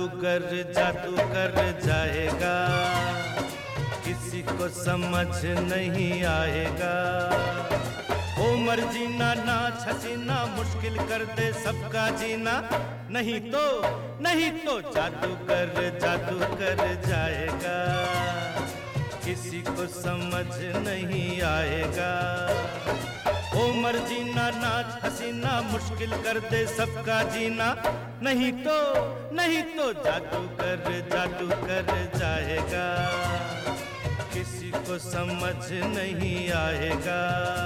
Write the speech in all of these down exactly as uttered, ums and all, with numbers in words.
जादूगर जादूगर जाएगा, किसी को समझ नहीं आएगा। ओ मर्जी ना नाच हसीना मुश्किल कर दे सबका जीना, नहीं तो नहीं तो जादूगर जादूगर जाएगा, किसी को समझ नहीं आएगा। ओ मर्जी ना नाच हसीना मुश्किल कर दे सबका जीना, नहीं तो नहीं तो जादूगर जादूगर जाएगा, किसी को समझ नहीं आएगा।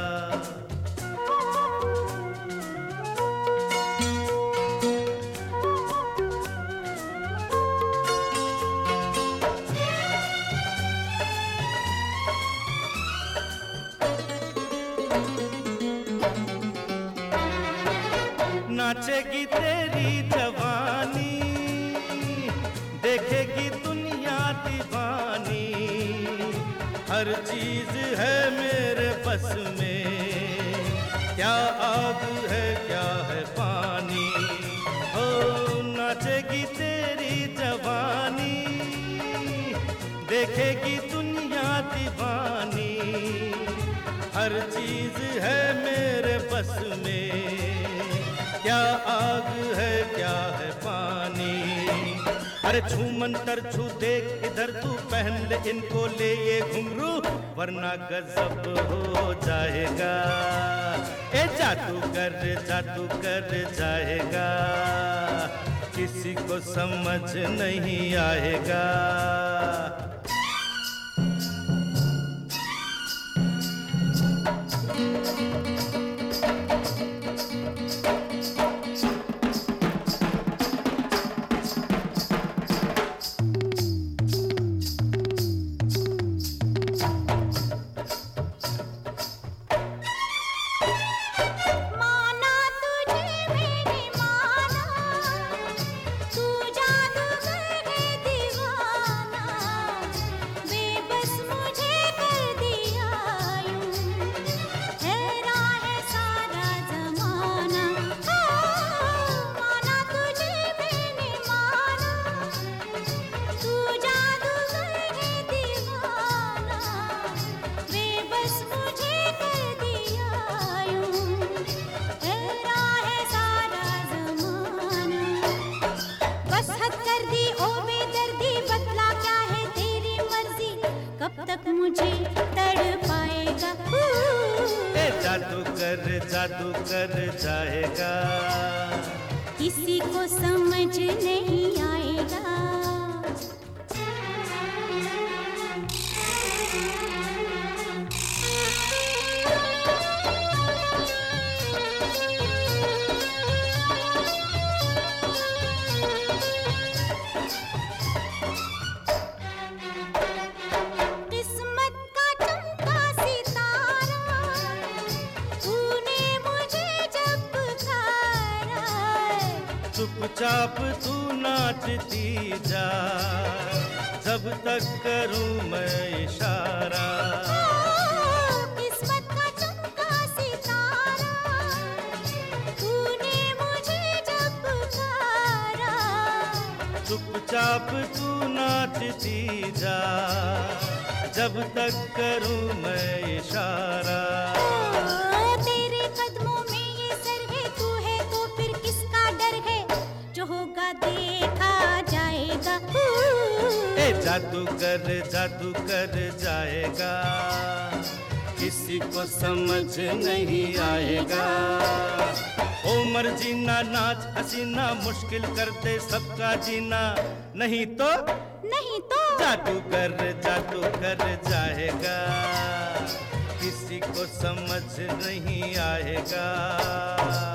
नाचेगी तेरी जवानी, देखेगी दुनिया दीवानी, हर चीज है मेरे बस में, क्या आग है क्या है पानी। हो नाचेगी तेरी जवानी, देखेगी दुनिया दीवानी, हर चीज है मेरे बस में, क्या आग है क्या है पानी। अरे छू मंतर छू देख इधर तू, पहन ले इनको ले ये घुंघरू, वरना गजब हो जाएगा। ए जादूगर जादूगर जाएगा, किसी को समझ नहीं आएगा। मुझे तड़पाएगा। ए जादूगर जादूगर जाएगा, किसी को समझ नहीं आएगा। चुपचाप तू नाचती जा, जब तक करूं मैं इशारा। किस्मत का चमका सितारा, तूने मुझे जब पुकारा। चुपचाप तू नाचती जा, जब तक करूं मैं इशारा। तेरे कदमों में ये सर है, तू है तो फिर किसका डर है, जो होगा देखा जाएगा। ए जादूगर जादूगर जाएगा, किसी को समझ नहीं आएगा। ओ मर्जी ना नाच हसीना मुश्किल कर दे सबका जीना, नहीं तो नहीं तो जादूगर जादूगर जाएगा, किसी को समझ नहीं आएगा।